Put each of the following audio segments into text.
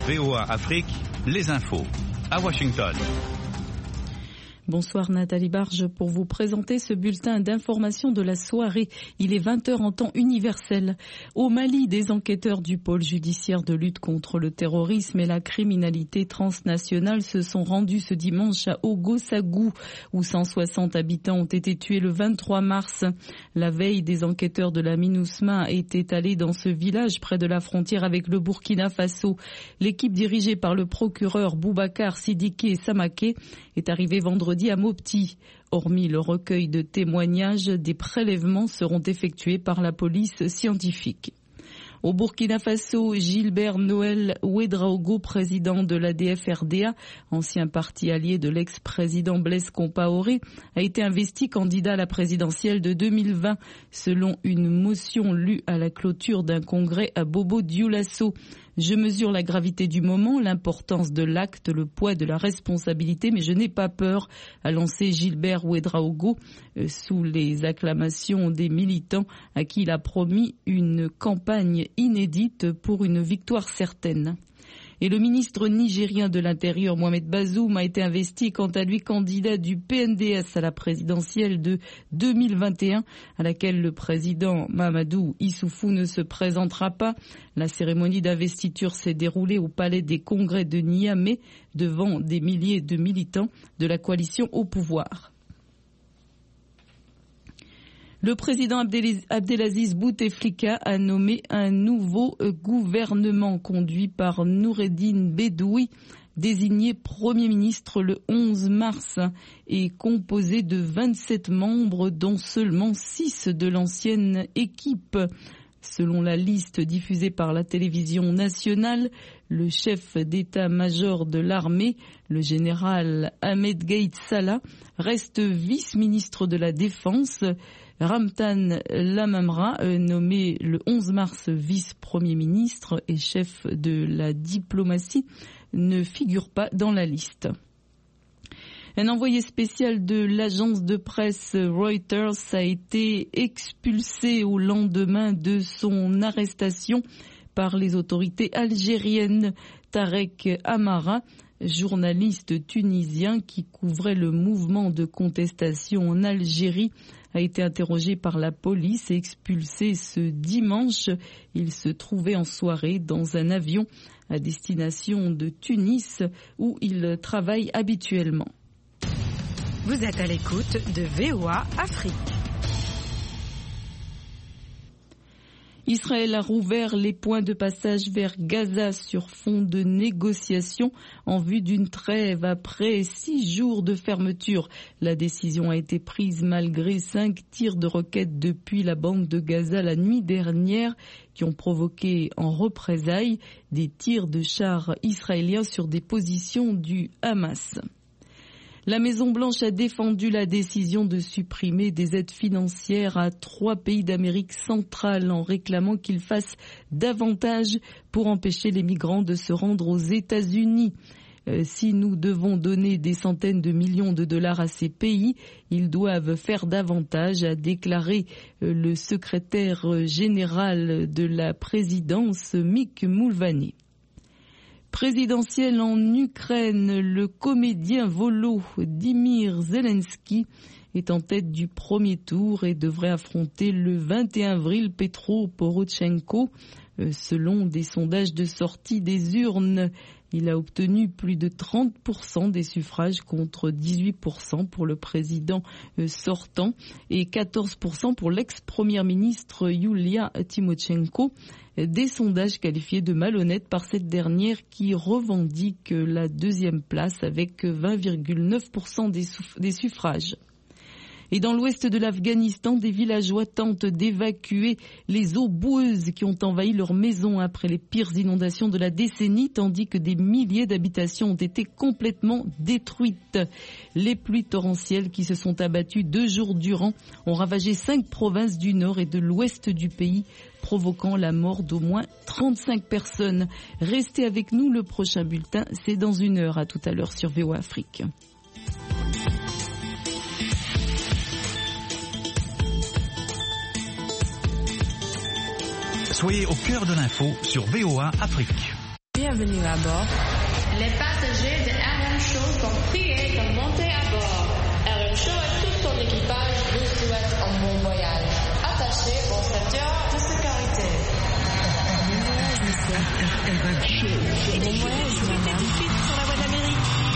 VOA Afrique, les infos, à Washington. Bonsoir Nathalie Barge pour vous présenter ce bulletin d'information de la soirée. Il est 20h en temps universel. Au Mali, des enquêteurs du pôle judiciaire de lutte contre le terrorisme et la criminalité transnationale se sont rendus ce dimanche à Ogo-Sagou, où 160 habitants ont été tués le 23 mars. La veille, des enquêteurs de la MINUSMA étaient allés dans ce village près de la frontière avec le Burkina Faso. L'équipe dirigée par le procureur Boubacar Sidiki Samaké est arrivée vendredi à Mopti. Hormis le recueil de témoignages, des prélèvements seront effectués par la police scientifique. Au Burkina Faso, Gilbert Noël Ouédraogo, président de l'ADF-RDA, ancien parti allié de l'ex-président Blaise Compaoré, a été investi candidat à la présidentielle de 2020, selon une motion lue à la clôture d'un congrès à Bobo-Dioulasso. Je mesure la gravité du moment, l'importance de l'acte, le poids de la responsabilité, mais je n'ai pas peur, a lancé Gilbert Ouédraogo sous les acclamations des militants à qui il a promis une campagne inédite pour une victoire certaine. Et le ministre nigérien de l'Intérieur, Mohamed Bazoum, a été investi quant à lui candidat du PNDS à la présidentielle de 2021, à laquelle le président Mahamadou Issoufou ne se présentera pas. La cérémonie d'investiture s'est déroulée au palais des congrès de Niamey devant des milliers de militants de la coalition au pouvoir. Le président Abdelaziz Bouteflika a nommé un nouveau gouvernement conduit par Noureddine Bedoui, désigné Premier ministre le 11 mars et composé de 27 membres dont seulement 6 de l'ancienne équipe. Selon la liste diffusée par la télévision nationale, le chef d'état-major de l'armée, le général Ahmed Gaïd Salah, reste vice-ministre de la Défense. Ramtan Lamamra, nommé le 11 mars vice-premier ministre et chef de la diplomatie, ne figure pas dans la liste. Un envoyé spécial de l'agence de presse Reuters a été expulsé au lendemain de son arrestation par les autorités algériennes. Tarek Amara, journaliste tunisien qui couvrait le mouvement de contestation en Algérie, a été interrogé par la police et expulsé ce dimanche. Il se trouvait en soirée dans un avion à destination de Tunis où il travaille habituellement. Vous êtes à l'écoute de VOA Afrique. Israël a rouvert les points de passage vers Gaza sur fond de négociations en vue d'une trêve après 6 jours de fermeture. La décision a été prise malgré 5 tirs de roquettes depuis la bande de Gaza la nuit dernière qui ont provoqué en représailles des tirs de chars israéliens sur des positions du Hamas. La Maison-Blanche a défendu la décision de supprimer des aides financières à 3 pays d'Amérique centrale en réclamant qu'ils fassent davantage pour empêcher les migrants de se rendre aux États-Unis. Si nous devons donner des centaines de millions de dollars à ces pays, ils doivent faire davantage, a déclaré le secrétaire général de la présidence, Mick Mulvaney. Présidentielle en Ukraine, le comédien Volodymyr Zelensky est en tête du premier tour et devrait affronter le 21 avril Petro Poroshenko. Selon des sondages de sortie des urnes, il a obtenu plus de 30% des suffrages contre 18% pour le président sortant et 14% pour l'ex-première ministre Yulia Tymoshenko. Des sondages qualifiés de malhonnêtes par cette dernière qui revendique la deuxième place avec 20,9% des suffrages. Et dans l'ouest de l'Afghanistan, des villageois tentent d'évacuer les eaux boueuses qui ont envahi leurs maisons après les pires inondations de la décennie, tandis que des milliers d'habitations ont été complètement détruites. Les pluies torrentielles qui se sont abattues 2 jours durant ont ravagé 5 provinces du nord et de l'ouest du pays, provoquant la mort d'au moins 35 personnes. Restez avec nous, le prochain bulletin, c'est dans 1 heure. À tout à l'heure sur VOA Afrique. Soyez au cœur de l'info sur VOA Afrique. Bienvenue à bord. Les passagers de RM Show sont priés de monter à bord. RM Show et tout son équipage vous souhaitent un bon voyage. Attachez vos ceintures de sécurité. RM Show. Bon voyage, maman. Tout de suite sur la voie d'Amérique.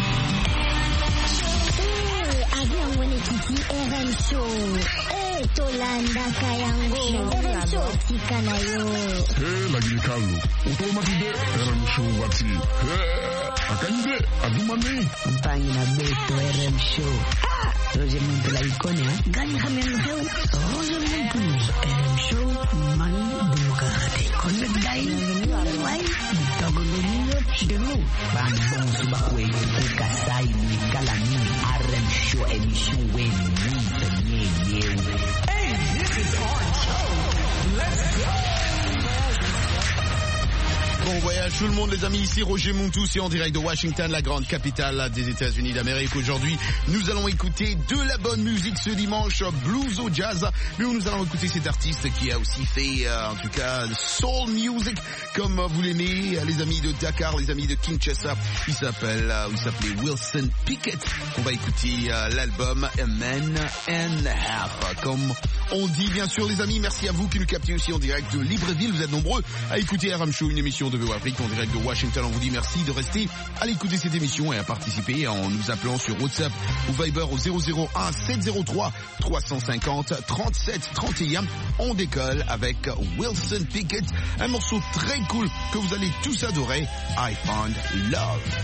Avion Wenekiti RM Show. Tolanda Kayango RM Show Tikanayo. Lagi Carlo. Automatique RM Show Wati. Akande Adumane. Compagnie na Beto RM Show. Roger Monte la Iconia. Gani Hamel Show. Roger Monte RM Show. Mani Demokrate. Connect Dai. Wai. Tagolonio Chidelo. Bambon Subakwe. Kasai Nikalani. RM Show émission Wen. Hey, this is our show. Let's go. Bon voyage tout le monde les amis, ici Roger Montous et en direct de Washington, la grande capitale des États-Unis d'Amérique. Aujourd'hui, nous allons écouter de la bonne musique ce dimanche, blues au jazz, mais nous allons écouter cet artiste qui a aussi fait, en tout cas, soul music, comme vous l'aimez, les amis de Dakar, les amis de Kinshasa. Il s'appelait Wilson Pickett. On va écouter l'album A Man and a Half. Comme on dit, bien sûr, les amis, merci à vous qui nous captez aussi en direct de Libreville. Vous êtes nombreux à écouter RM Show, une émission de VOA Afrique en direct de Washington. On vous dit merci de rester à l'écouter cette émission et à participer en nous appelant sur WhatsApp ou Viber au 001 703 350 37 31. On décolle avec Wilson Pickett, un morceau très cool que vous allez tous adorer, I Found Love.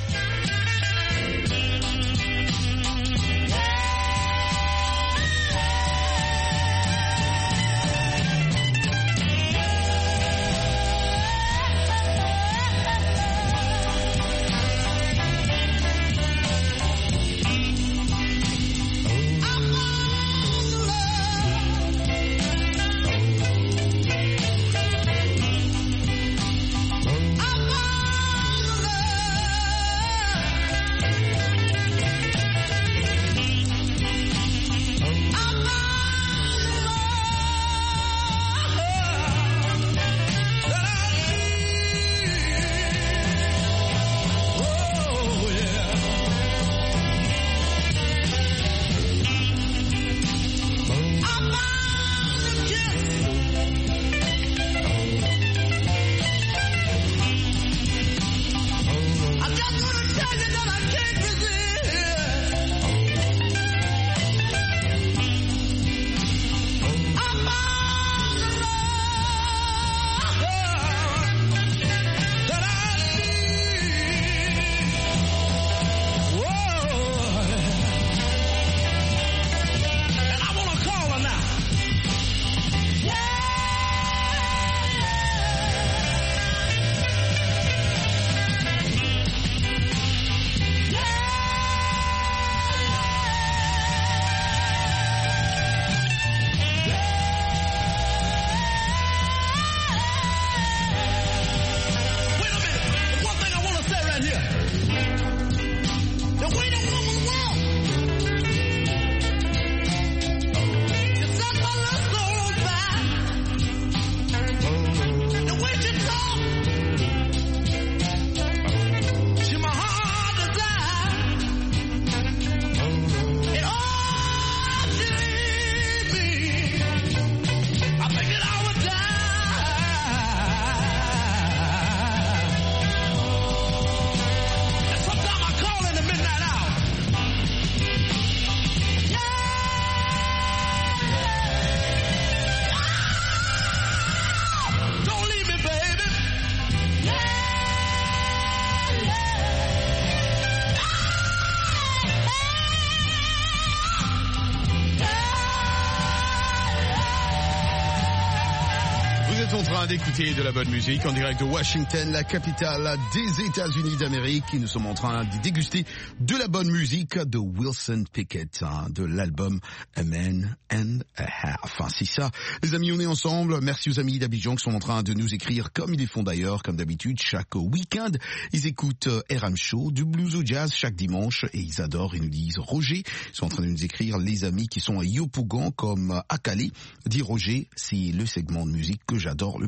En train d'écouter de la bonne musique en direct de Washington, la capitale des États-Unis d'Amérique. Nous sommes en train de déguster de la bonne musique de Wilson Pickett, de l'album A Man and a Half. C'est ça, les amis, on est ensemble. Merci aux amis d'Abidjan qui sont en train de nous écrire comme ils les font d'ailleurs, comme d'habitude, chaque week-end. Ils écoutent RM Show, du blues au jazz chaque dimanche et ils adorent. Ils nous disent Roger. Ils sont en train de nous écrire les amis qui sont à Yopougon comme Akale. Dit Roger, c'est le segment de musique que j'adore le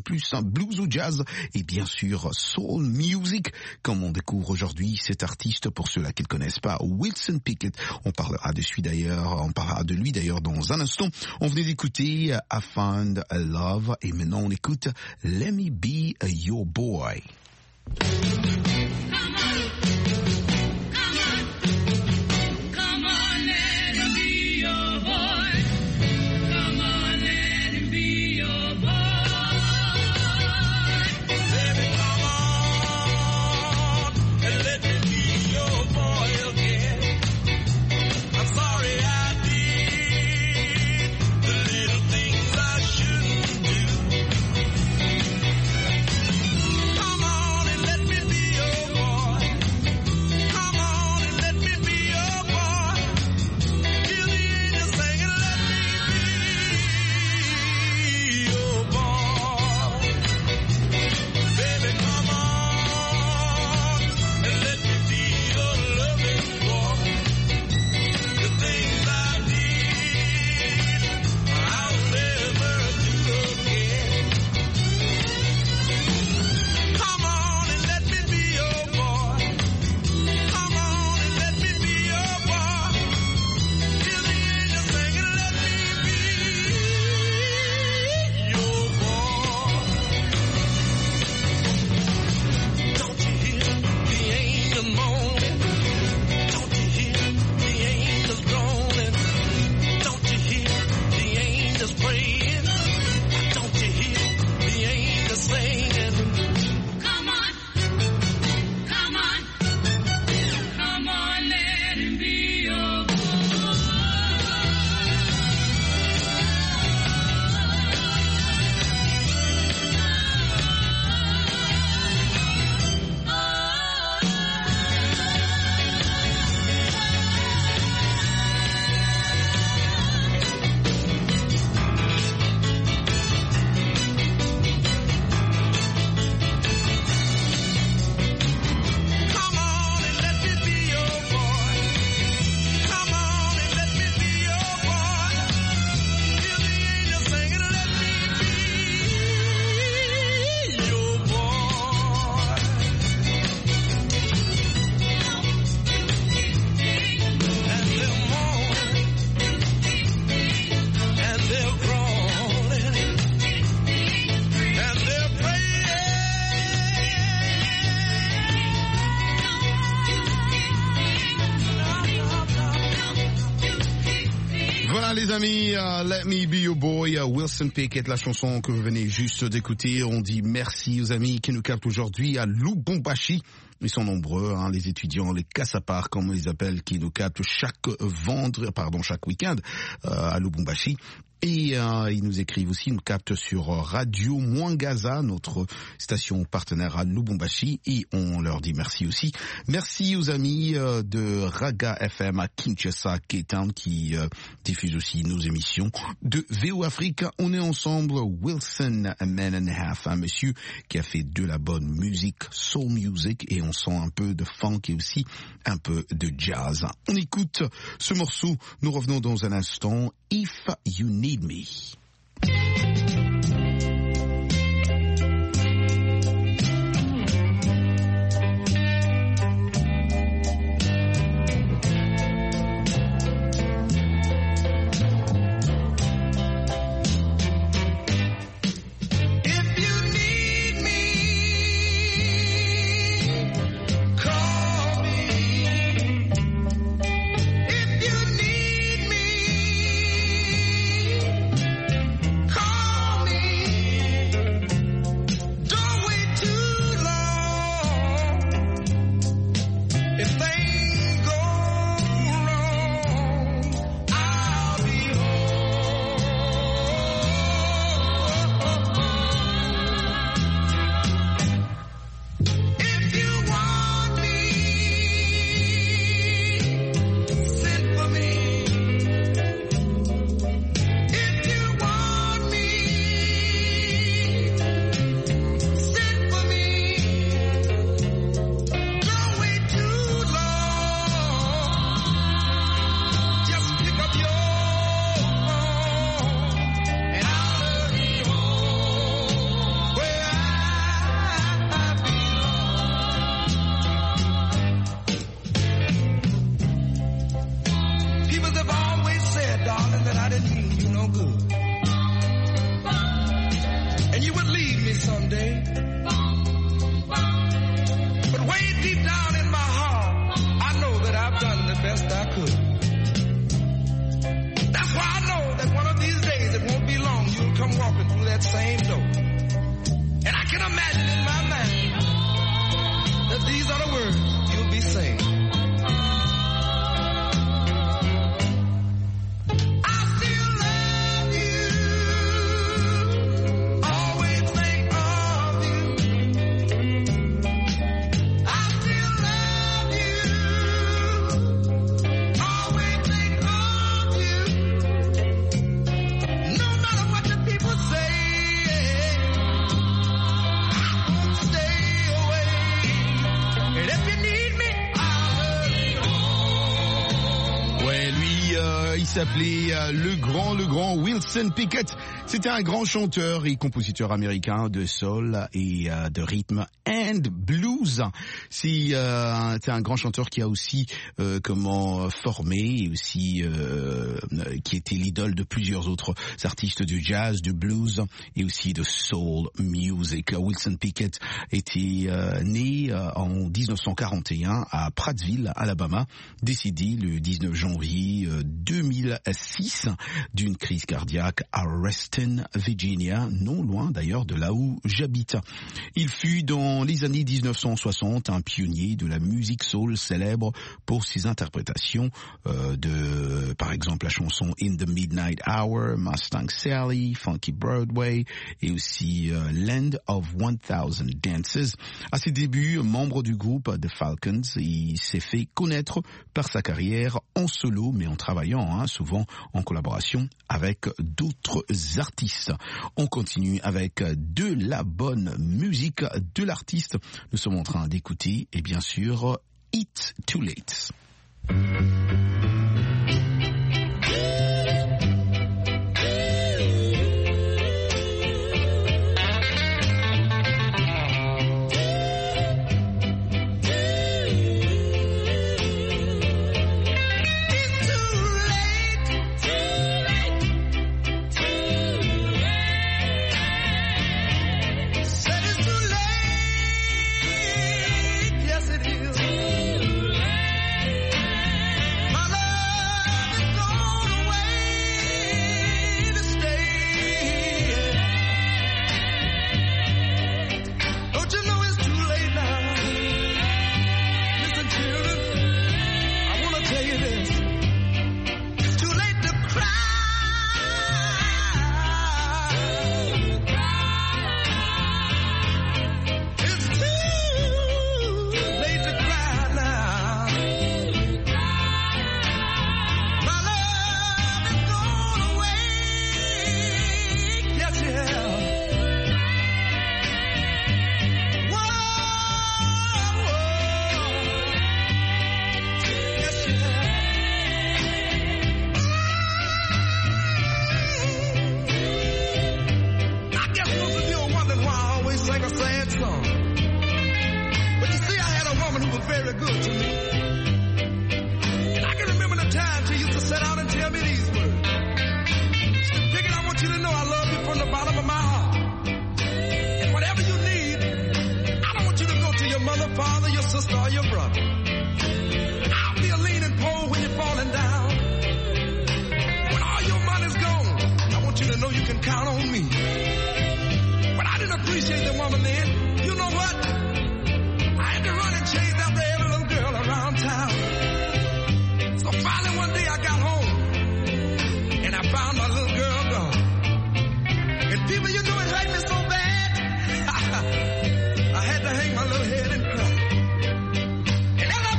plus blues ou jazz et bien sûr soul music, comme on découvre aujourd'hui cet artiste pour ceux-là qui ne connaissent pas, Wilson Pickett. On parlera de lui d'ailleurs dans un instant. On venait d'écouter I Found a Love et maintenant on écoute Let Me Be Your Boy. Les amis, Let Me Be Your Boy, Wilson Pickett, la chanson que vous venez juste d'écouter. On dit merci aux amis qui nous captent aujourd'hui à Lubumbashi. Ils sont nombreux, hein, les étudiants, les casse-à-part, comme on les appelle, qui nous captent chaque week-end à Lubumbashi. Et ils nous écrivent aussi, ils nous captent sur Radio Mwangaza, notre station partenaire à Lubumbashi, et on leur dit merci aussi. Merci aux amis de Raga FM à Kinshasa, K-Town, qui diffusent aussi nos émissions de VO Afrique. On est ensemble, Wilson a Man and a Half, un monsieur qui a fait de la bonne musique, soul music, et on sent un peu de funk et aussi un peu de jazz. On écoute ce morceau, nous revenons dans un instant, If You Need Me. Call me. deep down in my heart, I know that I've done the best I could. That's why I know that one of these days, it won't be long, you'll come walking through that same door. And I can imagine in my mind that these are the words you'll be saying. Il s'appelait le grand Wilson Pickett. C'était un grand chanteur et compositeur américain de soul et de rythme and blues. C'est un grand chanteur qui a aussi formé et aussi qui était l'idole de plusieurs autres artistes du jazz, du blues et aussi de soul music. Wilson Pickett était né en 1941 à Prattville, Alabama, décédé le 19 janvier 2006 d'une crise cardiaque à Reston, Virginia, non loin d'ailleurs de là où j'habite. Il fut dans les années 1960 un pionnier de la musique soul célèbre pour ses interprétations de, par exemple, la chanson In the Midnight Hour, Mustang Sally, Funky Broadway et aussi Land of 1000 Dances. À ses débuts, membre du groupe The Falcons, il s'est fait connaître par sa carrière en solo, mais en travaillant souvent en collaboration avec d'autres artistes. On continue avec de la bonne musique de l'artiste. Nous sommes en train d'écouter, et bien sûr, It's Too Late. I had to hang my little head and cry. And as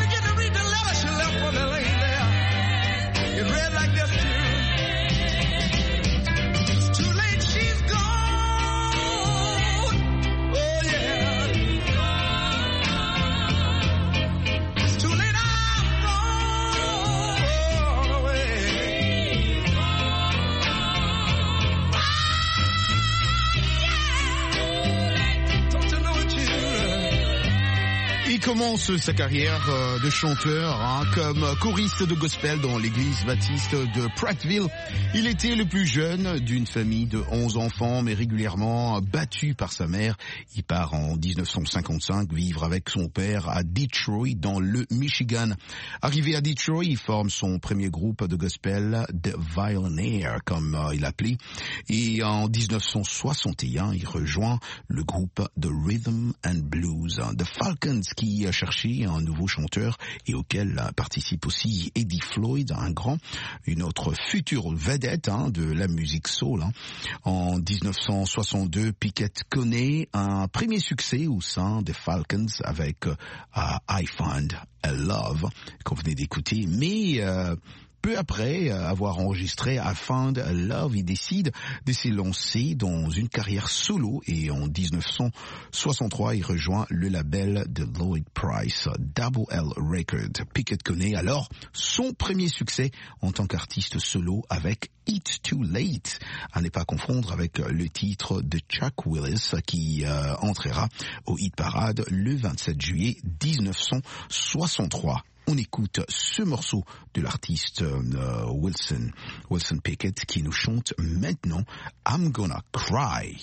commence sa carrière de chanteur comme choriste de gospel dans l'église baptiste de Prattville. Il était le plus jeune d'une famille de 11 enfants, mais régulièrement battu par sa mère. Il part en 1955 vivre avec son père à Detroit, dans le Michigan. Arrivé à Detroit, il forme son premier groupe de gospel, The Violinaire, comme il l'appelait. Et en 1961, il rejoint le groupe The Rhythm and Blues, The Falcons, qui cherchait un nouveau chanteur et auquel participe aussi Eddie Floyd, une autre future vedette de la musique soul. En 1962, Pickett connaît un premier succès au sein des Falcons avec I Find a Love, qu'on venait d'écouter, mais peu après avoir enregistré I Found a Love, il décide de s'élancer dans une carrière solo et en 1963, il rejoint le label de Lloyd Price, Double L Records. Pickett connaît alors son premier succès en tant qu'artiste solo avec It's Too Late, à ne pas confondre avec le titre de Chuck Willis qui entrera au hit parade le 27 juillet 1963. On écoute ce morceau de l'artiste Wilson Pickett qui nous chante maintenant I'm Gonna Cry.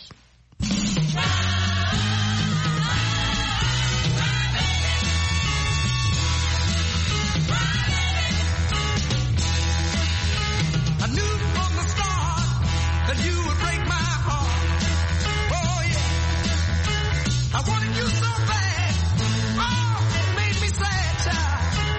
I knew from the start that you would break my heart. Oh yeah, I wanted you so bad. Oh, it made me sad, child.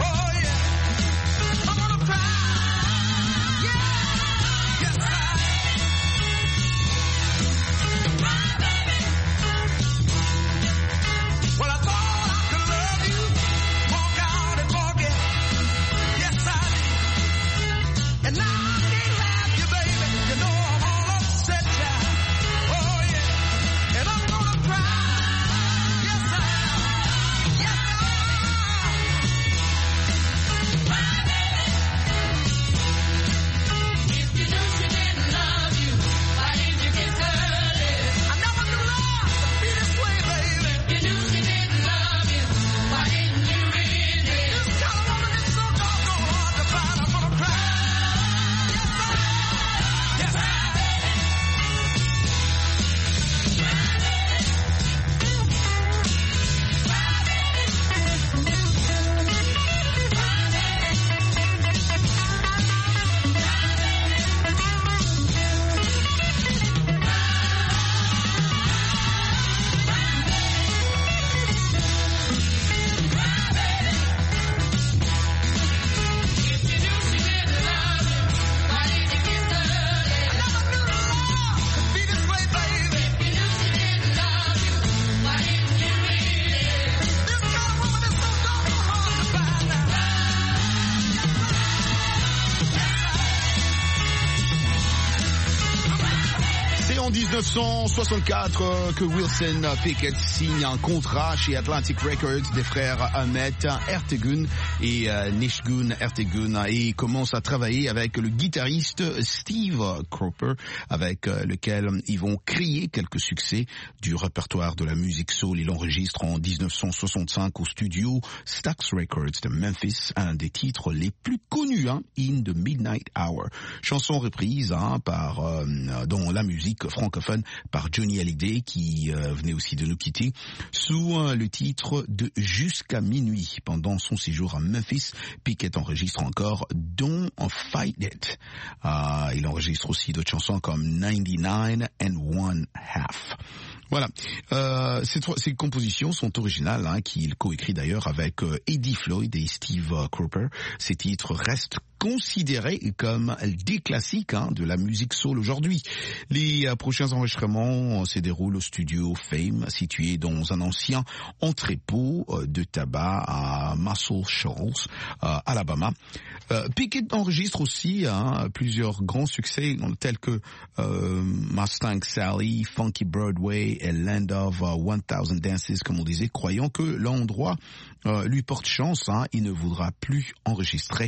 En 1964 que Wilson Pickett signe un contrat chez Atlantic Records des frères Ahmet Ertegun et Nishgun Ertegun et commence à travailler avec le guitariste Steve Cropper avec lequel ils vont créer quelques succès du répertoire de la musique soul. Il enregistre en 1965 au studio Stax Records de Memphis un des titres les plus connus, In the Midnight Hour, chanson reprise dans la musique francophone par Johnny Hallyday qui venait aussi de nous quitter sous le titre de Jusqu'à minuit. Pendant son séjour à Memphis, Pickett enregistre encore Don't Fight It. Il enregistre aussi d'autres chansons comme 99 and One Half. Voilà, ces compositions sont originales, qu'il coécrit d'ailleurs avec Eddie Floyd et Steve Cropper. Ces titres restent considérés comme des classiques de la musique soul aujourd'hui. Les prochains enregistrements se déroulent au studio Fame, situé dans un ancien entrepôt de tabac à Muscle Shoals, Alabama. Pickett enregistre aussi plusieurs grands succès tels que Mustang Sally, Funky Broadway et Land of 1000 Dances, comme on disait, croyant que l'endroit lui porte chance, il ne voudra plus enregistrer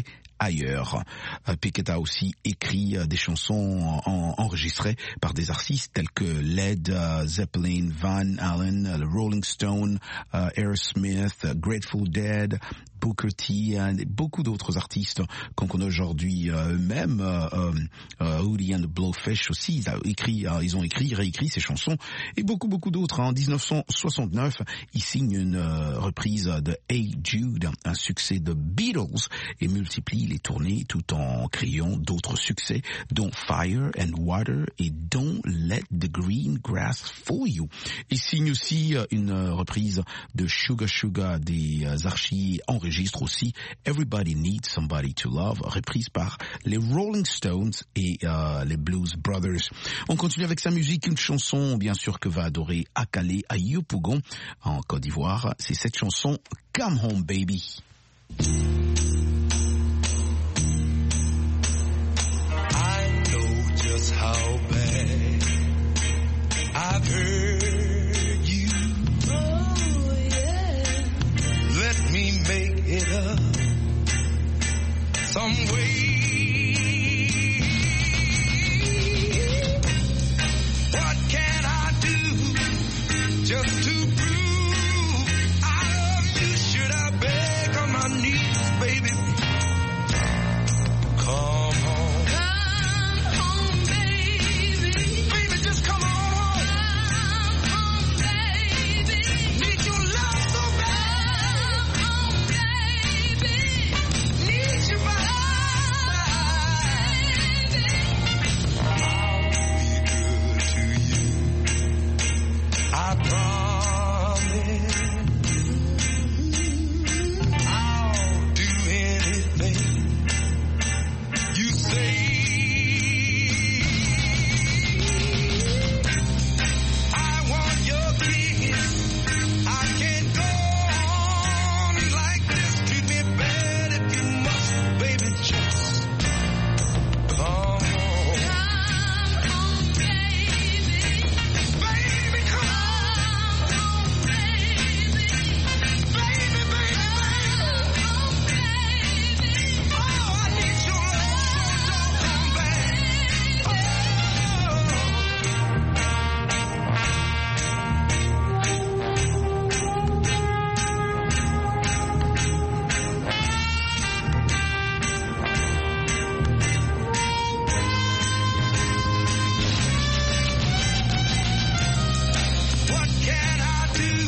ailleurs. Pickett a aussi écrit des chansons enregistrées par des artistes tels que Led Zeppelin, Van Halen, Rolling Stone, Aerosmith, Grateful Dead, Booker T, et beaucoup d'autres artistes qu'on connaît aujourd'hui, même Hootie and the Blowfish aussi, ils ont réécrit ces chansons, et beaucoup d'autres. En 1969, ils signent une reprise de Hey Jude, un succès de Beatles, et multiplient les tournées tout en créant d'autres succès, dont Fire and Water et Don't Let the Green Grass Fool You. Ils signent aussi une reprise de Sugar Sugar des archives, enregistre aussi Everybody Needs Somebody to Love, reprise par les Rolling Stones et les Blues Brothers. On continue avec sa musique, une chanson bien sûr que va adorer Akale à Yopougon en Côte d'Ivoire. C'est cette chanson Come Home Baby. I know just how bad I've hurt you. Oh yeah. Let me make it up some way. What can I do just to prove I love you? Should I beg on my knees, baby? Come home. Come home, baby. Baby, just come on. Come home, baby. Need your love so bad. Come home, baby. Need you by. I'll be good to you. I promise. I'll do anything you say. I want your kiss. I can't go on like this. Treat me bad if you must, baby. Just come home. Come home, baby. Baby, come home, baby. Baby, baby, come home, baby. Oh, I need your love. Don't come back. Oh. What can I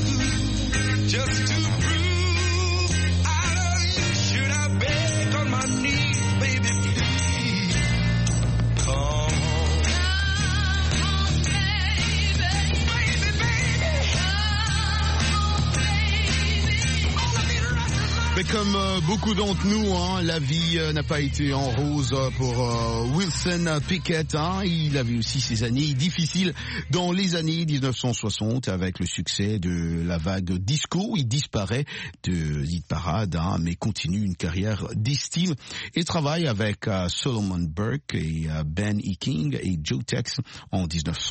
do just to prove I love you? Should I beg on my knees, baby, please? Come home. Come home, baby. Baby, baby. Come home, baby. All of me the rest of my Mais comme beaucoup d'entre nous, la vie n'a pas été en rose pour Wilson Pickett. Il avait aussi ses années difficiles dans les années 1960 avec le succès de la vague disco. Il disparaît de hit parade, mais continue une carrière d'estime et travaille avec Solomon Burke et Ben E. King et Joe Tex. En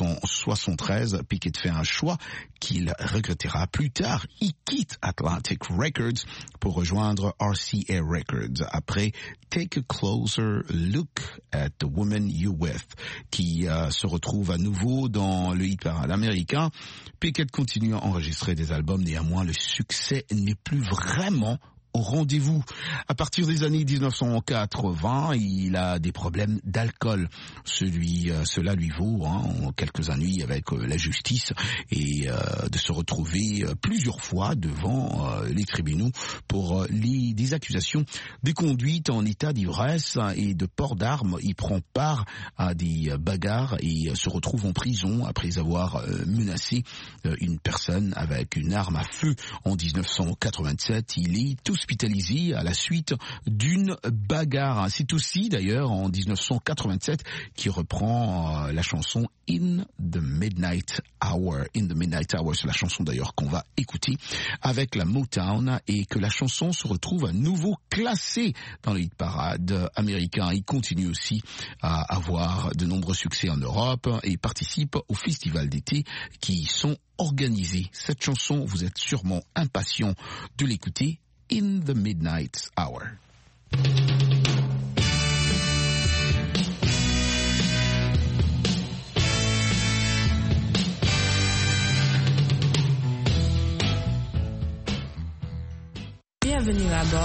1973, Pickett fait un choix qu'il regrettera plus tard. Il quitte Atlantic Records pour rejoindre RCA Records après Take a Closer Look at the Woman You With, qui se retrouve à nouveau dans le hit parade américain. Pickett continue à enregistrer des albums, néanmoins le succès n'est plus vraiment au rendez-vous. À partir des années 1980, il a des problèmes d'alcool. Cela lui vaut quelques ennuis avec la justice et de se retrouver plusieurs fois devant les tribunaux pour des accusations de conduite en état d'ivresse et de port d'armes. Il prend part à des bagarres et se retrouve en prison après avoir menacé une personne avec une arme à feu. En 1987, il est hospitalisé à la suite d'une bagarre. C'est aussi d'ailleurs en 1987 qu'il reprend la chanson In the Midnight Hour. In the Midnight Hour, c'est la chanson d'ailleurs qu'on va écouter avec la Motown et que la chanson se retrouve à nouveau classée dans le hit parade américain. Il continue aussi à avoir de nombreux succès en Europe et participe aux festivals d'été qui sont organisés. Cette chanson, vous êtes sûrement impatient de l'écouter. In the Midnight Hour. Bienvenue à bord.